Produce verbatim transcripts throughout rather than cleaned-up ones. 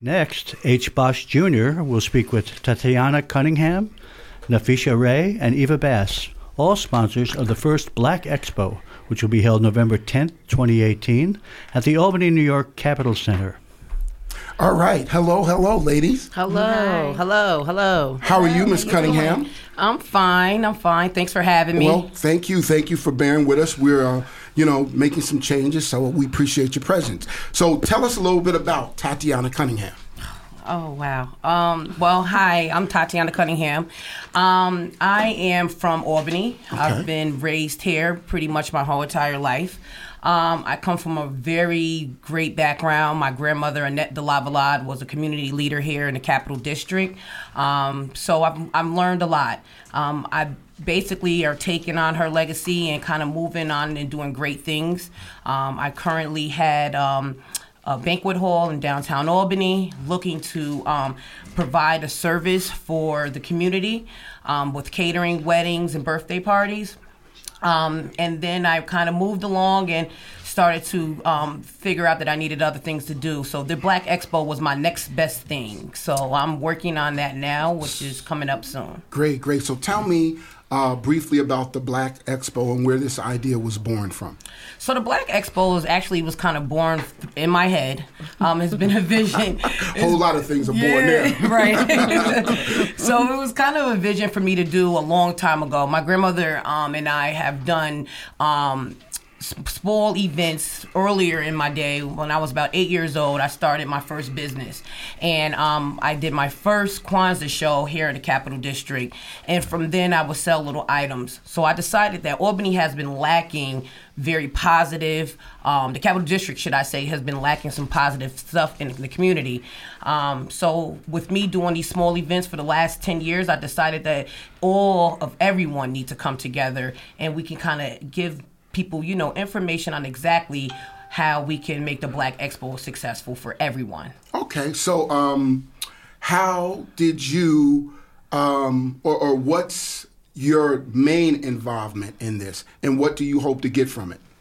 Next, H. Bosch Junior will speak with Tatiana Cunningham, Nafisha Ray, and Eva Bass, all sponsors of the first Black Expo, which will be held November tenth, twenty eighteen, at the Albany, New York Capitol Center. All right. Hello, hello, ladies. Hello, Hi. hello, hello. How are you, Miss Cunningham? I'm fine, I'm fine. Thanks for having me. Well, thank you. Thank you for bearing with us. We're, uh, you know, making some changes, so we appreciate your presence. So tell us a little bit about Tatiana Cunningham. Oh, wow. Um, well, hi, I'm Tatiana Cunningham. Um, I am from Albany. Okay. I've been raised here pretty much my whole entire life. Um, I come from a very great background. My grandmother, Annette de Lavalade, was a community leader here in the Capital District. Um, so I've, I've learned a lot. Um, I basically are taking on her legacy and kind of moving on and doing great things. Um, I currently had um, a banquet hall in downtown Albany looking to um, provide a service for the community um, with catering, weddings, and birthday parties. Um, and then I kind of moved along and started to um, figure out that I needed other things to do. So the Black Expo was my next best thing. So I'm working on that now, which is coming up soon. Great, great. So tell me uh, briefly about the Black Expo and where this idea was born from. So the Black Expo is actually was kind of born in my head. Um, it's been a vision. A whole lot of things are born there. Right. So it was kind of a vision for me to do a long time ago. My grandmother um, and I have done um, small events earlier in my day. When I was about eight years old, I started my first business. And um, I did my first Kwanzaa show here in the Capital District. And from then I would sell little items. So I decided that Albany has been lacking very positive, um, the Capital District, should I say, has been lacking some positive stuff in the community. Um, so with me doing these small events for the last ten years, I decided that all of everyone needs to come together and we can kind of give people, you know, information on exactly how we can make the Black Expo successful for everyone. Okay, so um, how did you, um, or, or what's your main involvement in this, and what do you hope to get from it?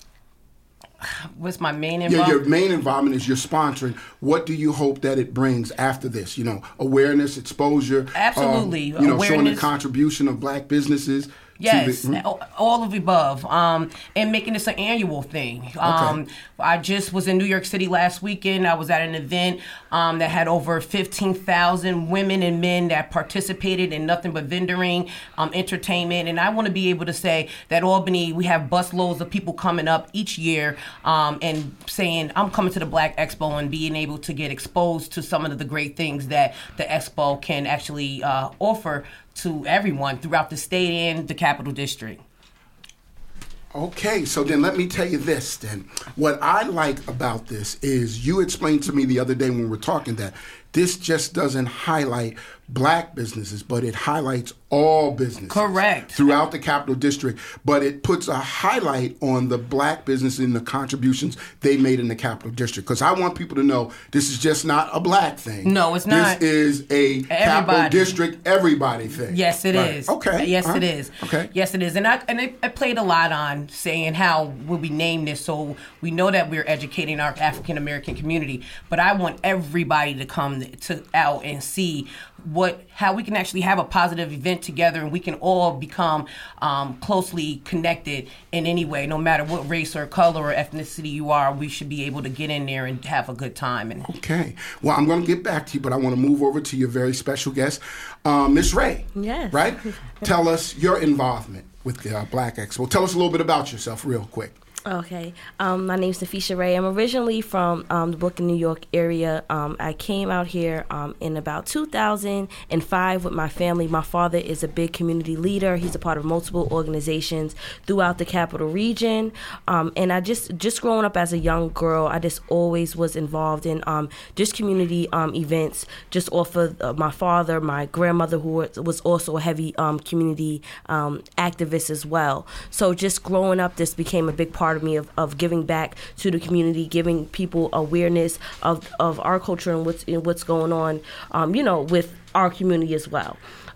What's my main Yeah, involvement? your main involvement is you're sponsoring. What do you hope that it brings after this? You know, awareness, exposure. Absolutely. Um, you know, showing the Awareness. contribution of Black businesses. Yes, To the, all of the above, um, and making this an annual thing. Um, Okay. I just was in New York City last weekend. I was at an event um, that had over fifteen thousand women and men that participated in nothing but vendoring, um, entertainment, and I want to be able to say that Albany, we have busloads of people coming up each year um, and saying, I'm coming to the Black Expo, and being able to get exposed to some of the great things that the Expo can actually uh, offer to everyone throughout the state and the Capital District. Okay, so then let me tell you this then. What I like about this is you explained to me the other day when we were talking that this just doesn't highlight Black businesses, but it highlights all businesses. Correct. Throughout the Capital District, but it puts a highlight on the Black business and the contributions they made in the Capital District. Because I want people to know this is just not a Black thing. No, it's not. This is a Capital Everybody. District everybody thing. Yes, it Right. is. Okay. Yes, All it right. is. Okay. Yes, it is. And I and it, I played a lot on saying how will we name this so we know that we're educating our African American community. But I want everybody to come to out and see what how we can actually have a positive event together, and we can all become um, closely connected in any way, no matter what race or color or ethnicity you are. We should be able to get in there and have a good time. And Okay. Well, I'm going to get back to you, but I want to move over to your very special guest, um, Miss Ray. Yes. Right? Tell us your involvement with the uh, Black Expo. Tell us a little bit about yourself real quick. Okay. Um, my name's Nafisha Ray. I'm originally from um, the Brooklyn, New York area. Um, I came out here um, in about two thousand five with my family. My father is a big community leader. He's a part of multiple organizations throughout the Capital Region. Um, and I just, just growing up as a young girl, I just always was involved in um, just community um, events, just off of uh, my father, my grandmother, who was also a heavy um, community um, activist as well. So just growing up, this became a big part of me of, of giving back to the community, giving people awareness of, of our culture and what's and what's going on, um, you know, with our community as well.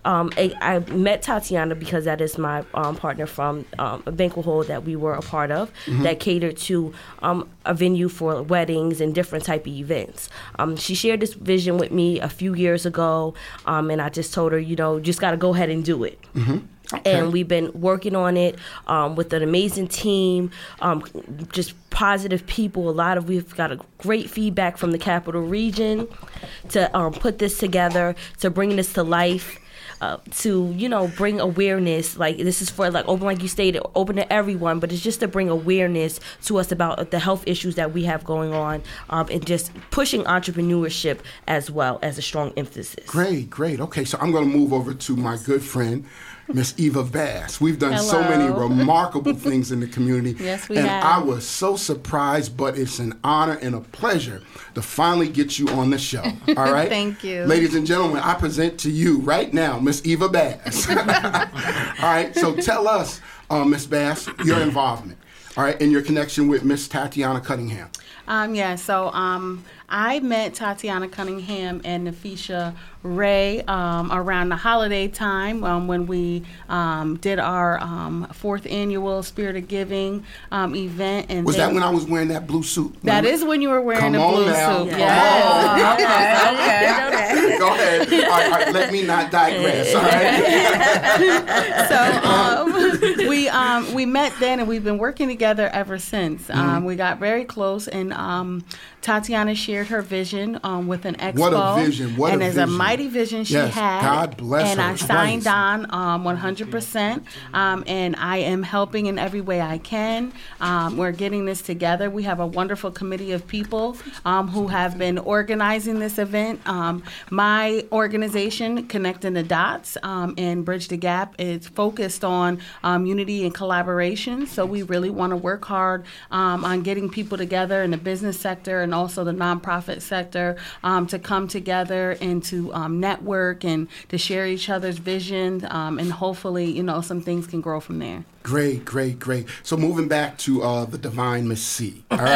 um, I, I met Tatiana because that is my um, partner from um, a banquet hall that we were a part of mm-hmm. that catered to um, a venue for weddings and different type of events. Um, she shared this vision with me a few years ago, um, and I just told her, you know, just got to go ahead and do it. Mm-hmm. Okay. And we've been working on it um, with an amazing team, um, just positive people. A lot of we've got a great feedback from the Capital Region to um, put this together, to bring this to life. Uh, to, you know, bring awareness, like this is for, like, open, like you stated, open to everyone, but it's just to bring awareness to us about the health issues that we have going on, um, and just pushing entrepreneurship as well as a strong emphasis. Great, great. Okay, so I'm going to move over to my good friend, Miss Eva Bass. We've done Hello. so many remarkable things in the community. Yes, we and have. I was so surprised, but it's an honor and a pleasure to finally get you on the show. All right? Thank you. Ladies and gentlemen, I present to you right now Miss Eva Bass. All right, so tell us, uh, Miss Bass, your involvement, all right, and your connection with Miss Tatiana Cunningham. Um, yeah, so um, I met Tatiana Cunningham and Nafisha Ray um, around the holiday time um, when we um, did our um, fourth annual Spirit of Giving um, event. And Was they, that when I was wearing that blue suit? That is when you were wearing Come the on blue now. suit. Come Yes. Okay, okay. Go ahead. All right, all right, let me not digress. All right. so um, we um, we met then, and we've been working together ever since. Um, Mm-hmm. We got very close, and um, Tatiana shared her vision um, with an expo. What a vision! What and a it's vision! a mighty vision she yes, had. God bless and her. I signed twice. on um, one hundred percent, um, and I am helping in every way I can. Um, we're getting this together. We have a wonderful committee of people um, who have been organizing this event. Um, my organization, Connecting the Dots um, and Bridge the Gap, is focused on um, unity and collaboration. So we really want to work hard um, on getting people together in the business sector and also the nonprofit sector um, to come together and to um, network and to share each other's vision, um, and hopefully, you know, some things can grow from there. Great, great, great. So moving back to uh, the divine Miss C. All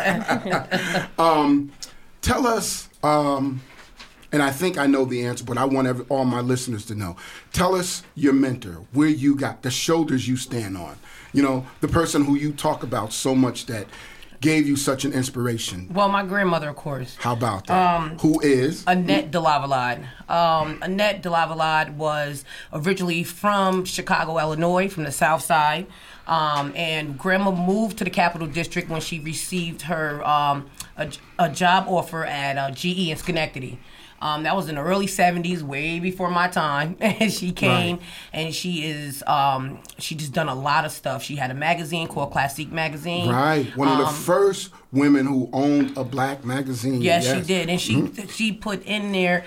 right. um, tell us, um, and I think I know the answer, but I want every, all my listeners to know. Tell us your mentor, where you got the shoulders you stand on. You know, the person who you talk about so much that gave you such an inspiration. Well, my grandmother, of course. How about that? Um, Who is? Annette de Lavalade. Um, Annette de Lavalade was originally from Chicago, Illinois, from the South Side. Um, and Grandma moved to the Capital District when she received her um, a, a job offer at uh, G E in Schenectady. Um, that was in the early seventies, way before my time. And she came, right. and she is, um, she just done a lot of stuff. She had a magazine called Classique Magazine. Right, one of um, the first women who owned a black magazine. Yes, yes. she did. And she mm-hmm. she put in there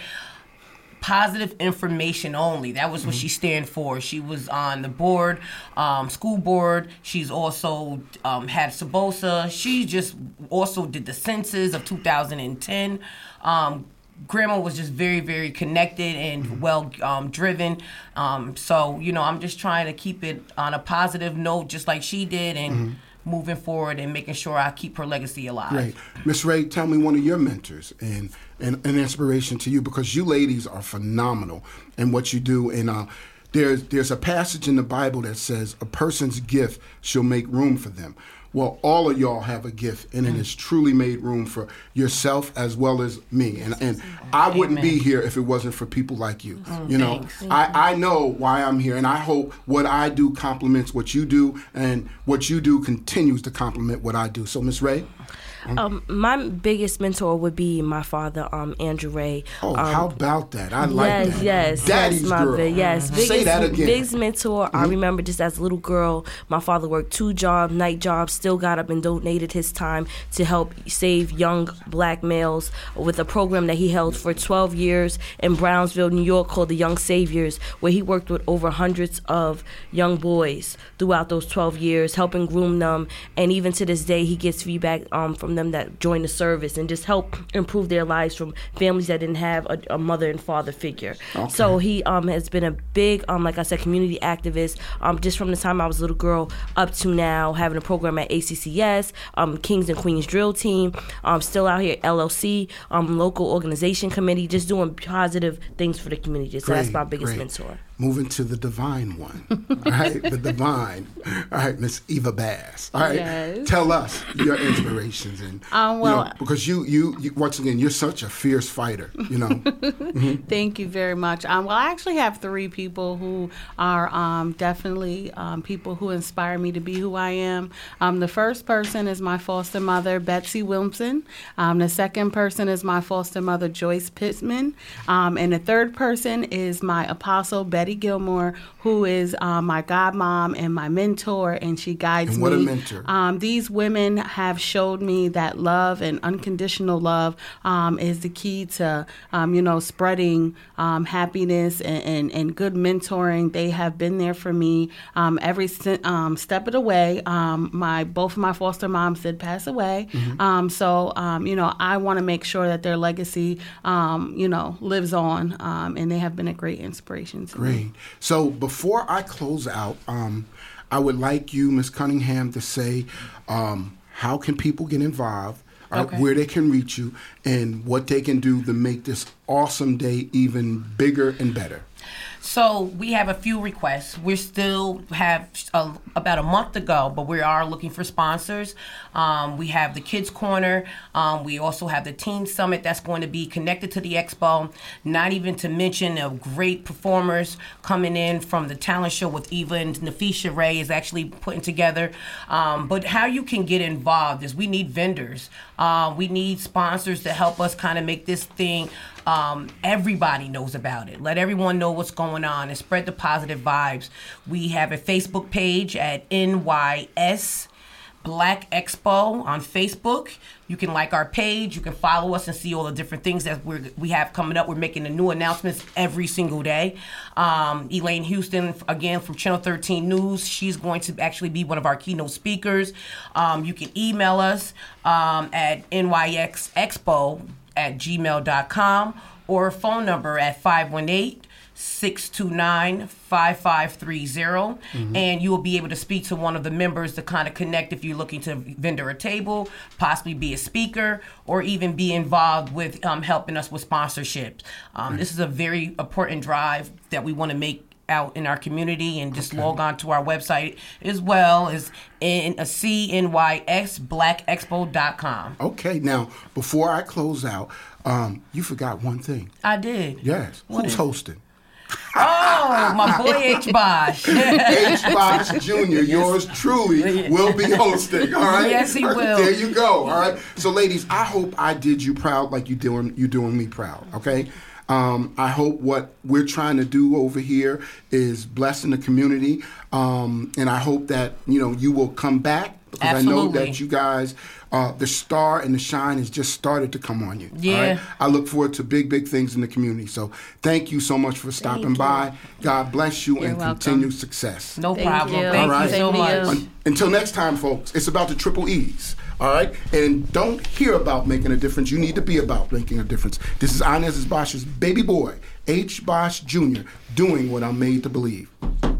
positive information only. That was what mm-hmm. she stand for. She was on the board, um, school board. She's also um, had SABOSA. She just also did the census of two thousand ten. Um, Grandma was just very, very connected and mm-hmm. well um, driven. Um, so, you know, I'm just trying to keep it on a positive note, just like she did, and mm-hmm. moving forward and making sure I keep her legacy alive. Great. Miss Ray, tell me one of your mentors and, and an inspiration to you, because you ladies are phenomenal in what you do. And uh, there's, there's a passage in the Bible that says a person's gift shall make room for them. Well, all of y'all have a gift, and it has truly made room for yourself as well as me. And and I wouldn't be here if it wasn't for people like you. Mm, you know, I, I know why I'm here, and I hope what I do complements what you do, and what you do continues to complement what I do. So, Miss Ray? Um, my biggest mentor would be my father, um, Andrew Ray. Oh, um, how about that? I like yes, that. Yes, Daddy's yes, my girl. Big, yes, Mm-hmm. biggest, Say that again. Biggest mentor. Mm-hmm. I remember just as a little girl, my father worked two jobs, night jobs, still got up and donated his time to help save young black males with a program that he held for twelve years in Brownsville, New York, called the Young Saviors, where he worked with over hundreds of young boys throughout those twelve years, helping groom them. And even to this day, he gets feedback um, from from them that join the service and just help improve their lives from families that didn't have a, a mother and father figure. Okay. So he um, has been a big, um, like I said, community activist um, just from the time I was a little girl up to now, having a program at A C C S, um, Kings and Queens Drill Team, um, still out here at L L C, um, local organization committee, just doing positive things for the community. So Great, that's my biggest great. mentor. Moving to the divine one, all right? The divine, all right, Miss Eva Bass. All right, Yes. tell us your inspirations and Um, well- you know, because you, you you once again you're such a fierce fighter, you know. Thank you very much. Um, well, I actually have three people who are um, definitely um, people who inspire me to be who I am. Um, the first person is my foster mother, Betsy Wilson. Um, the second person is my foster mother, Joyce Pittman. Um, and the third person is my apostle, Betty Gilmore, who is um, my godmom and my mentor, and she guides And what me. a mentor. Um, these women have showed me that love and unconditional love um, is the key to, um, you know, spreading um, happiness and, and, and good mentoring. They have been there for me um, every si- um, step of the way. Um, my both of my foster moms did pass away, Mm-hmm. um, so um, you know, I want to make sure that their legacy, um, you know, lives on, um, and they have been a great inspiration to me. Great. So before I close out, um, I would like you, Miz Cunningham, to say um, how can people get involved, all right, Okay. where they can reach you, and what they can do to make this awesome day even bigger and better. So we have a few requests. We still have uh, about a month to go, but we are looking for sponsors. Um, we have the Kids Corner. Um, we also have the Teen Summit that's going to be connected to the expo. Not even to mention the great performers coming in from the talent show with Eva and Nafisha Ray is actually putting together. Um, but how you can get involved is we need vendors. Uh, we need sponsors to help us kind of make this thing Um, everybody knows about it. Let everyone know what's going on and spread the positive vibes. We have a Facebook page at N Y S Black Expo on Facebook. You can like our page. You can follow us and see all the different things that we're, we have coming up. We're making the new announcements every single day. Um, Elaine Houston, again, from Channel thirteen News, she's going to actually be one of our keynote speakers. Um, you can email us um, at N Y X Expo at gmail dot com or a phone number at five one eight, six two nine, five five three zero. Mm-hmm. And you will be able to speak to one of the members to kind of connect if you're looking to vendor a table, possibly be a speaker, or even be involved with um, helping us with sponsorships. Um, right. This is a very important drive that we want to make out in our community, and just okay. log on to our website as well as in a C N Y X black expo dot com. Okay, now before I close out, um, you forgot one thing. I did. Yes. What Who's is? hosting? Oh, my boy H. Bosch. H. Bosch Junior, yours truly, will be hosting, all right? Yes, he will. There you go, all right? So, ladies, I hope I did you proud like you doing you doing me proud, okay? Um, I hope what we're trying to do over here is blessing the community, um, and I hope that, you know, you will come back, because Absolutely. I know that you guys, uh, the star and the shine has just started to come on you. Yeah. All right? I look forward to big, big things in the community. So thank you so much for stopping by. God bless you. You're and welcome. continued success. No Thank problem. you. Thank All right. you so Same to much. you. Un- Until next time, folks, it's about the triple E's. All right? And don't hear about making a difference. You need to be about making a difference. This is Inez Bosch's baby boy, H. Bosch Junior, doing what I'm made to believe.